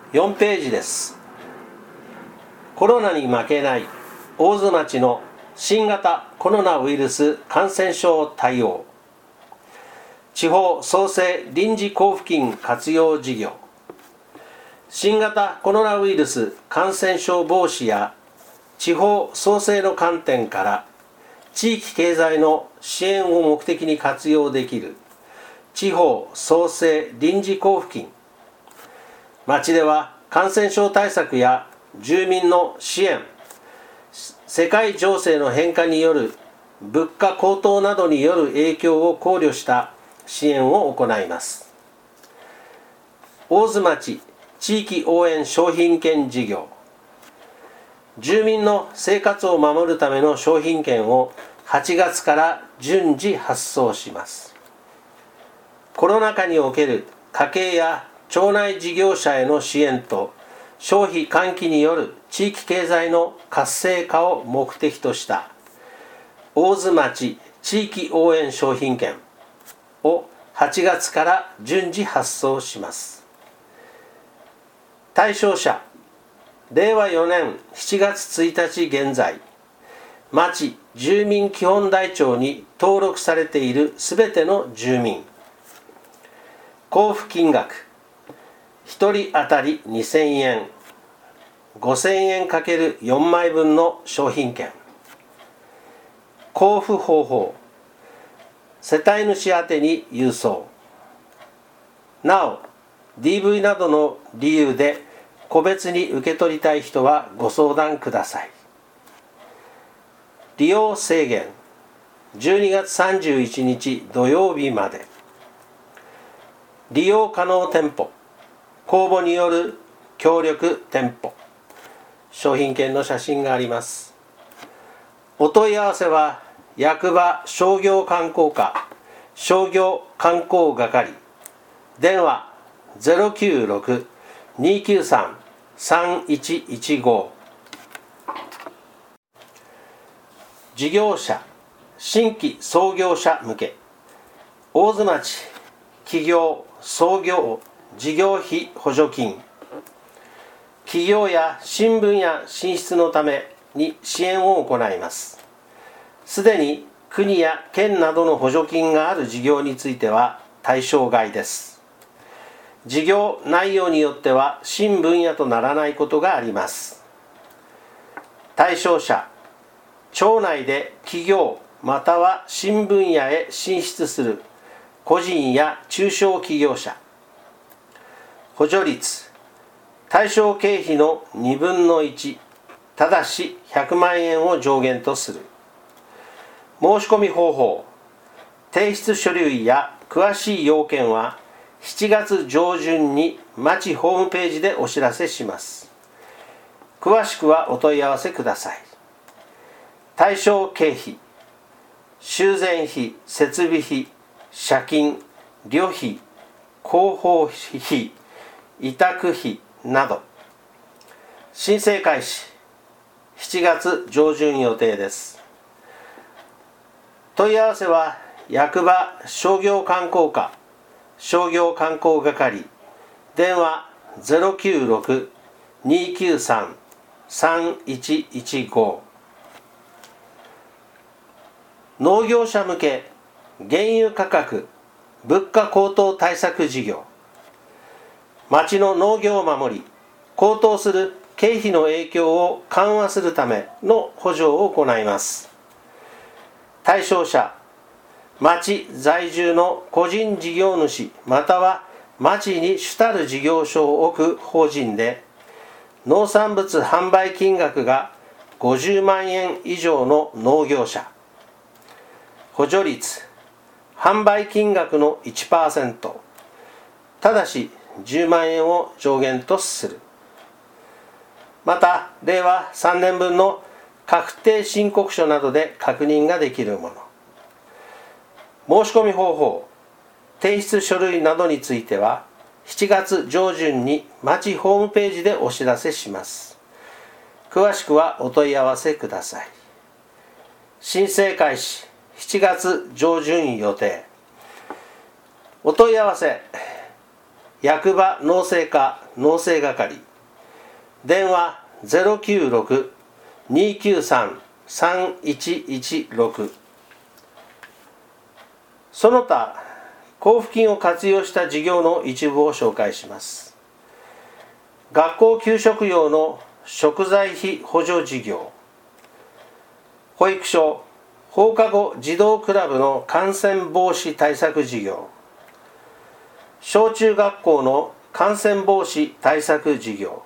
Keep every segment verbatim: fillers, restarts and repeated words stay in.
よんページです。コロナに負けない大津町の新型コロナウイルス感染症対応、地方創生臨時交付金活用事業。新型コロナウイルス感染症防止や地方創生の観点から地域経済の支援を目的に活用できる地方創生臨時交付金。町では感染症対策や住民の支援、世界情勢の変化による物価高騰などによる影響を考慮した支援を行います。大津町地域応援商品券事業。住民の生活を守るための商品券をはちがつから順次発送します。コロナ禍における家計や町内事業者への支援と消費喚起による地域経済の活性化を目的とした大津町地域応援商品券をはちがつから順次発送します。対象者、れいわよねんしちがつついたち現在、町住民基本台帳に登録されているすべての住民。交付金額、ひとり当たりにせんえん、ごせんえん ×よん 枚分の商品券。交付方法、世帯主宛てに郵送。なお、ディーブイ などの理由で個別に受け取りたい人はご相談ください。利用制限、じゅうにがつさんじゅういちにち土曜日まで。利用可能店舗、公募による協力店舗。商品券の写真があります。お問い合わせは役場商業観光課商業観光係、電話 ゼロきゅうろく にきゅうさん さんいちいちご。事業者、新規創業者向け大津町企業創業事業費補助金。企業や新分野進出のために支援を行います。すでに国や県などの補助金がある事業については対象外です。事業内容によっては新分野とならないことがあります。対象者、町内で企業または新分野へ進出する個人や中小企業者。補助率、対象経費のにぶんのいち、ただしひゃくまんえんを上限とする。申し込み方法、提出書類や詳しい要件はしちがつ上旬に町ホームページでお知らせします。詳しくはお問い合わせください。対象経費、修繕費、設備費、借金、旅費、広報費、委託費など。申請開始しちがつ上旬予定です。問い合わせは役場商業観光課商業観光係、電話 ゼロきゅうろく にきゅうさん さんいちいちご。農業者向け原油価格物価高騰対策事業。町の農業を守り、高騰する経費の影響を緩和するための補助を行います。対象者、町在住の個人事業主または町に主たる事業所を置く法人で、農産物販売金額がごじゅうまんえん以上の農業者。補助率、販売金額の いちパーセント、ただしじゅうまんえんを上限とする。またれいわさんねんぶんの確定申告書などで確認ができるもの。申し込み方法、提出書類などについてはしちがつ上旬に町ホームページでお知らせします。詳しくはお問い合わせください。申請開始しちがつ上旬予定。お問い合わせ役場農政課農政係、電話 ゼロきゅうろく にーきゅうさん さんいちいちろく。その他交付金を活用した事業の一部を紹介します。学校給食用の食材費補助事業、保育所放課後児童クラブの感染防止対策事業、小中学校の感染防止対策事業、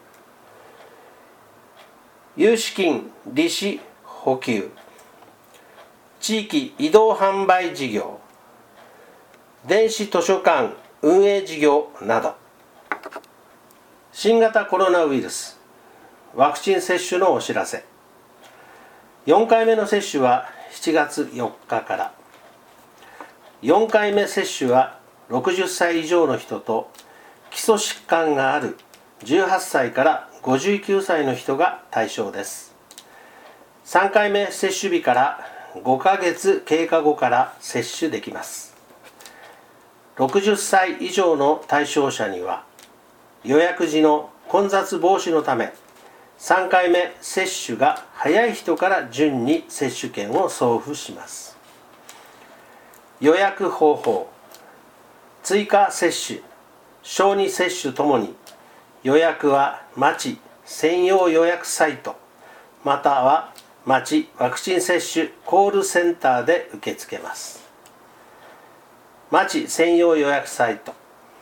融資金利子補給、地域移動販売事業、電子図書館運営事業など。新型コロナウイルスワクチン接種のお知らせ。よんかいめの接種はしちがつよっかから。よんかいめ接種はろくじゅっさい以上の人と基礎疾患があるじゅうはっさいからごじゅうきゅうさいの人が対象です。さんかいめ接種日からごかげつ経過後から接種できます。ろくじゅっさい以上の対象者には予約時の混雑防止のためさんかいめ接種が早い人から順に接種券を送付します。予約方法、追加接種、小児接種ともに予約は町専用予約サイトまたは町ワクチン接種コールセンターで受け付けます。町専用予約サイト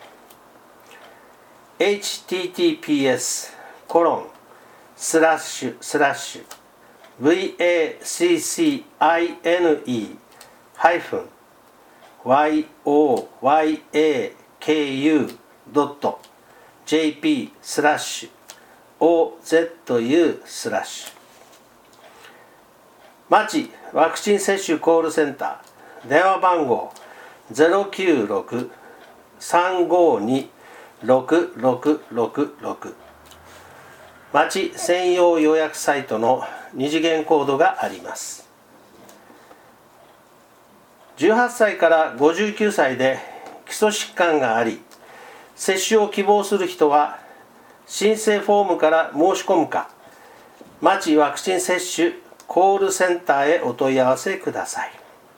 エイチティーティーピーエス コロンスラッシュスラッシュ ブイエーシーシーアイエヌイー ハイフン ワイオーワイエーケーユー ドット ジェーピー スラッシュ オーゼットユー スラッシュ。町ワクチン接種コールセンター電話番号 ゼロきゅうろく さんごに ろくろくろくろく。町専用予約サイトの二次元コードがあります。じゅうはっさいからごじゅうきゅうさいで基礎疾患があり接種を希望する人は申請フォームから申し込むか町ワクチン接種コールセンターへお問い合わせください。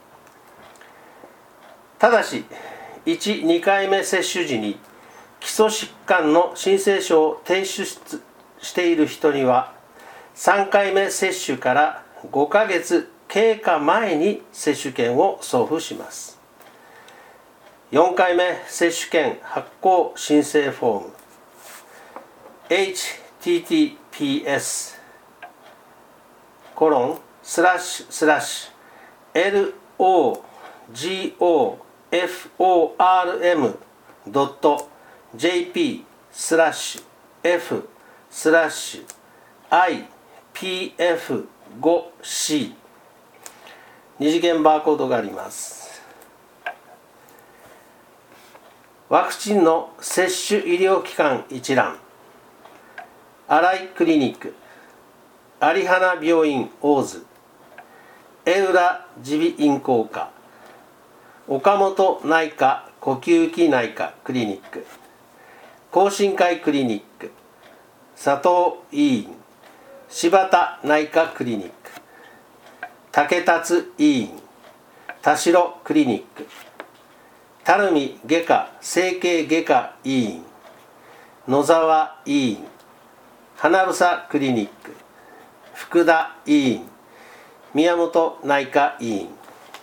ただしいち、にかいめ接種時に基礎疾患の申請書を提出している人にはさんかいめ接種からごかげつ経過前に接種券を送付します。よんかいめ接種券発行申請フォーム エイチティーティーピーエス コロンスラッシュスラッシュ エルオージーオーエフオーアールエム ドット ジェーピー スラッシュ F スラッシュ アイピーエフファイブシー 二次元バーコードがあります。ワクチンの接種医療機関一覧、新井クリニック、有花病院大津、江浦耳鼻咽喉科、岡本内科呼吸器内科クリニック、懇親会クリニック、佐藤医院、柴田内科クリニック、竹達医院、田代クリニック、垂水外科整形外科医院、野沢医院、花房クリニック、福田医院、宮本内科医院。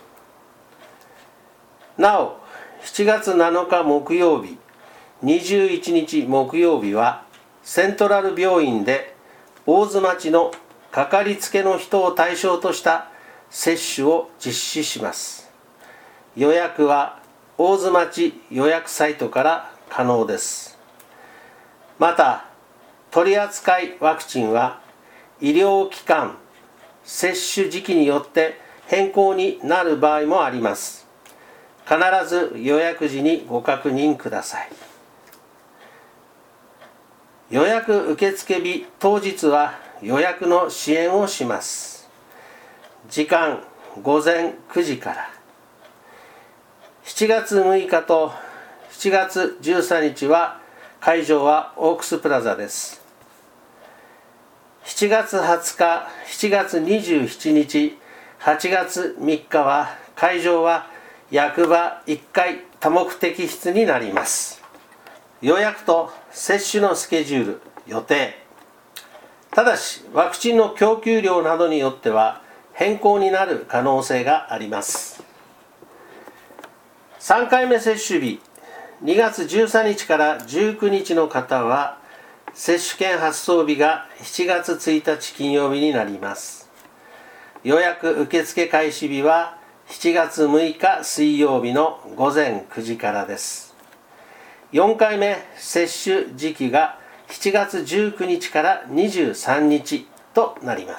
なおしちがつなのか木曜日、にじゅういちにち木曜日はセントラル病院で大津町のかかりつけの人を対象とした接種を実施します。予約は大津町予約サイトから可能です。また取扱ワクチンは医療機関接種時期によって変更になる場合もあります。必ず予約時にご確認ください。予約受付日当日は予約の支援をします。時間ごぜんくじから。しちがつむいかとしちがつじゅうさんにちは会場はオークスプラザです。しちがつはつか、しちがつにじゅうしちにち、はちがつみっかは会場は役場いっかい多目的室になります。予約と接種のスケジュール、予定。ただし、ワクチンの供給量などによっては変更になる可能性があります。さんかいめ接種日、にがつじゅうさんにちからじゅうくにちの方は、接種券発送日がしちがつついたち金曜日になります。予約受付開始日はしちがつむいか水曜日のごぜんくじからです。よんかいめ接種時期がしちがつじゅうくにちからにじゅうさんにちとなります。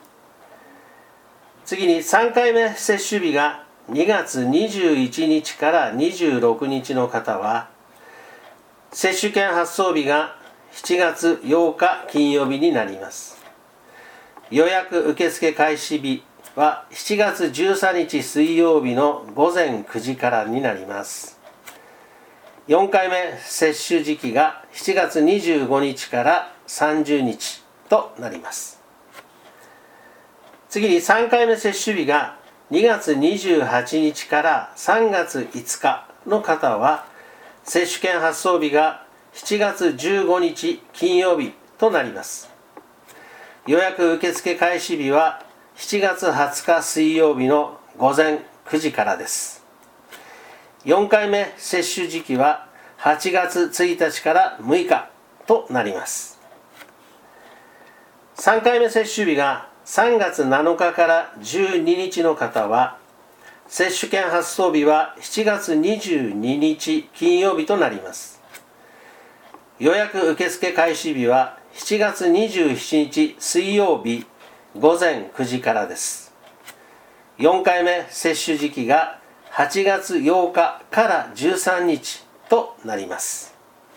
次にさんかいめ接種日がにがつにじゅういちにちからにじゅうろくにちの方は、接種券発送日がしちがつようか金曜日になります。予約受付開始日はしちがつじゅうさんにち水曜日のごぜんくじからになります。よんかいめ接種時期がしちがつにじゅうごにちからさんじゅうにちとなります。次にさんかいめ接種日がにがつにじゅうはちにちからさんがついつかの方は、接種券発送日がしちがつじゅうごにち金曜日となります。予約受付開始日はしちがつはつか水曜日のごぜんくじからです。よんかいめ接種時期ははちがつついたちからむいかとなります。さんかいめ接種日がさんがつなのかからじゅうににちの方は、接種券発送日はしちがつにじゅうににち金曜日となります。予約受付開始日はしちがつにじゅうしちにち水曜日ごぜんくじからです。よんかいめ接種時期がはちがつようかからじゅうさんにちとなります。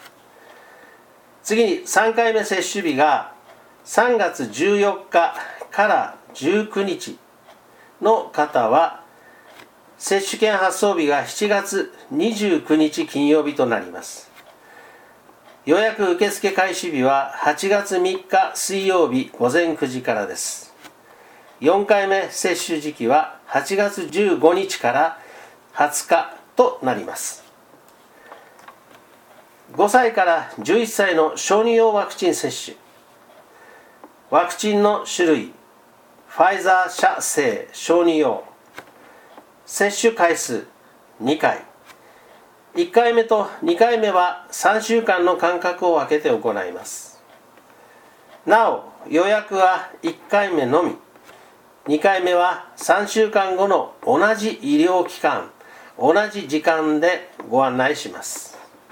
次にさんかいめ接種日がさんがつじゅうよっかからじゅうくにちの方は、接種券発送日がしちがつにじゅうくにち金曜日となります。予約受付開始日ははちがつみっか水曜日ごぜんくじからです。よんかいめ接種時期ははちがつじゅうごにちからはつかとなります。ごさいからじゅういっさいの小児用ワクチン接種。ワクチンの種類、ファイザー社製小児用。接種回数にかい。いっかいめとにかいめはさんしゅうかんの間隔を空けて行います。なお、予約はいっかいめのみ。にかいめはさんしゅうかんごの同じ医療機関、同じ時間でご案内します。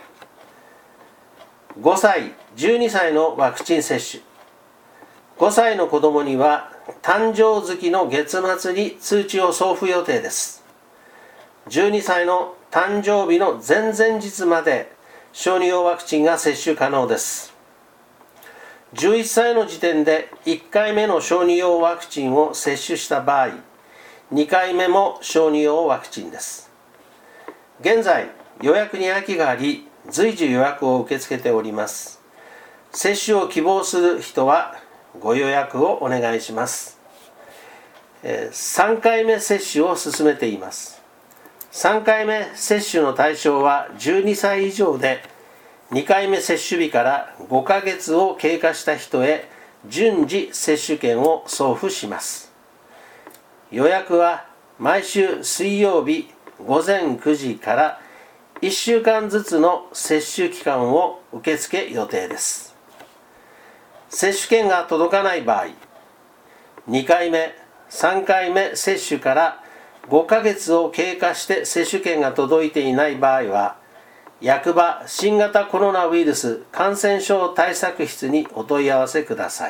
ごさい、じゅうにさいのワクチン接種。ごさいの子どもには誕生月の月末に通知を送付予定です。じゅうにさいの誕生日の前々日まで小児用ワクチンが接種可能です。じゅういっさいの時点でいっかいめの小児用ワクチンを接種した場合、にかいめも小児用ワクチンです。現在、予約に空きがあり、随時予約を受け付けております。接種を希望する人はご予約をお願いします。さんかいめ接種を進めています。さんかいめ接種の対象はじゅうにさい以上で、にかいめ接種日からごかげつを経過した人へ順次接種券を送付します。予約は毎週水曜日ごぜんくじからいっしゅうかんずつの接種期間を受け付け予定です。接種券が届かない場合、にかいめ、さんかいめ接種からごかげつを経過して接種券が届いていない場合は、役場新型コロナウイルス感染症対策室にお問い合わせください。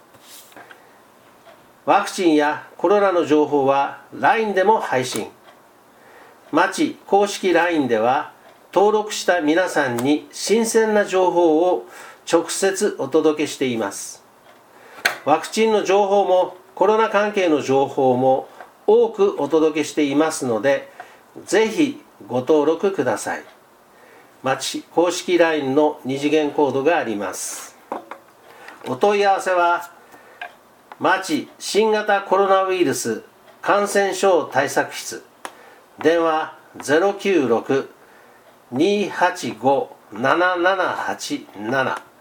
ワクチンやコロナの情報は ライン でも配信。町公式 ライン では登録した皆さんに新鮮な情報を直接お届けしています。ワクチンの情報もコロナ関係の情報も多くお届けしていますので、ぜひご登録ください。 町公式 ライン の二次元コードがあります。お問い合わせは町新型コロナウイルス感染症対策室、電話 ゼロきゅうろく にーはちご ななななはちなな